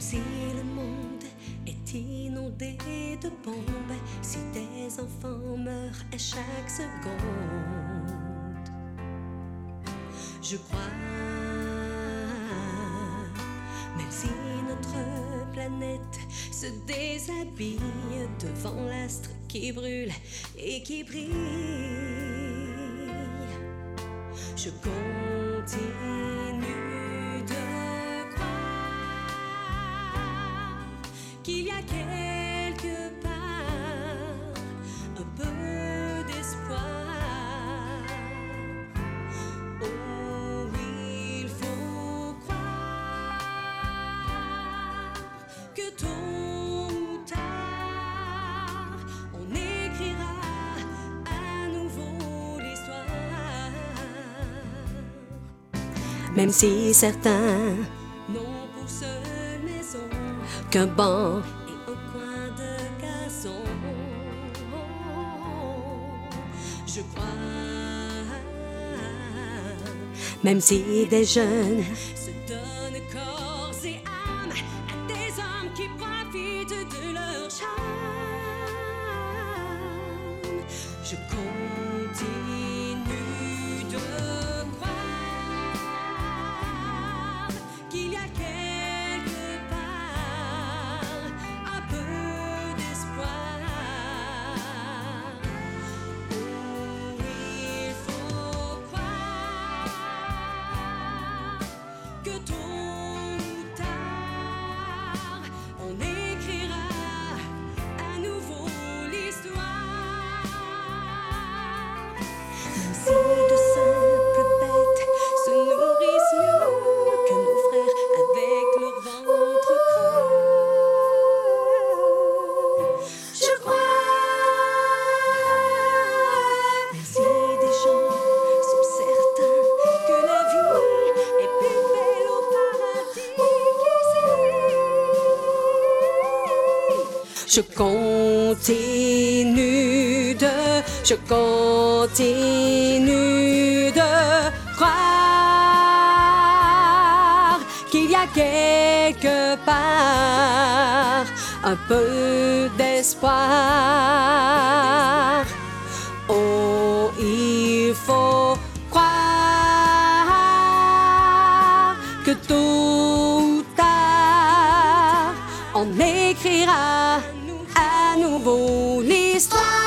si le monde est inondé de bombes, si des enfants meurent à chaque seconde, je crois, même si notre planète se déshabille devant l'astre qui brûle et qui brille, je continue de croire qu'il y a quelque part un peu d'espoir. Oh, il faut croire que tôt ou tard on écrira à nouveau l'histoire. Même si certains n'ont pour seule maison qu'un banc et un coin de gazon, je crois, même si des jeunes se donnent corps et âme à des hommes qui profitent de leur charme, je continue de croire qu'il y a quelque part un peu d'espoir. Oh, il faut croire que tôt ou tard on écrira à nouveau l'histoire. Même si de simples bêtes se nourrissent mieux que nos frères avec leur ventre creux, je crois. Même si des gens sont certains que la vie est plus belle au paradis qu'ici, je continue de croire qu'il y a quelque part un peu d'espoir. Oh, il faut croire que tôt ou tard on écrira à nouveau l'histoire.